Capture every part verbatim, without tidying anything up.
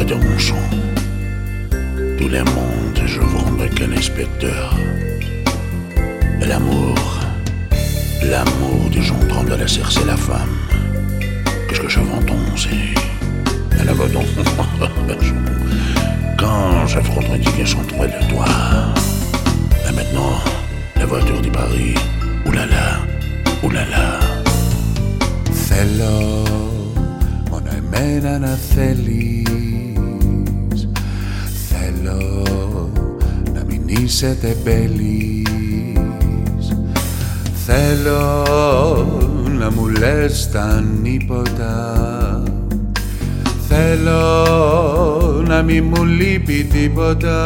d'intervention. Tout le monde, je vends qu'un inspecteur. Et l'amour, l'amour des gens tremble à la cercer la femme. Qu'est-ce que je vends, c'est à la voton. Quand je frôte un ticket sans droit de toi. Et maintenant, la voiture dit Paris. Oulala, oulala. Θέλω μόνο εμένα να θέλεις. Θέλω να μην είσαι τεμπέλης. Θέλω να μου λες τα νύποτα. Θέλω να μη μου λείπει τίποτα.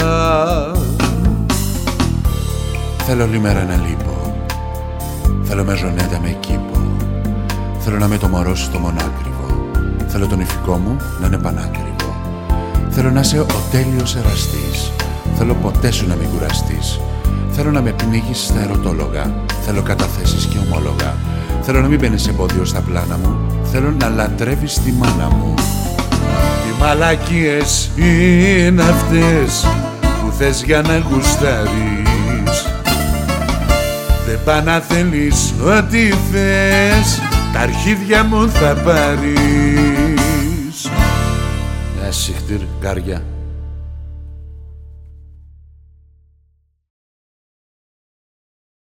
Θέλω λίμερα να λείπω. Θέλω με ζωνέτα με κήπο. Θέλω να με το μωρό στο μονάκριβο. Θέλω τον ηφικό μου να είναι πανάκριβο. Θέλω να είσαι ο τέλειος εραστής. Θέλω ποτέ σου να μην κουραστείς. Θέλω να με πνίγεις στα ερωτόλογα. Θέλω καταθέσεις και ομόλογα. Θέλω να μην μπαίνεις εμπόδιο στα πλάνα μου. Θέλω να λατρεύεις τη μάνα μου. Οι μαλακίες είναι αυτές που θες για να γουστάρεις. Δεν πά να θέλεις ό,τι θες. Τα αρχίδια μου θα πάρεις. Ασυχτήρ, κάρια.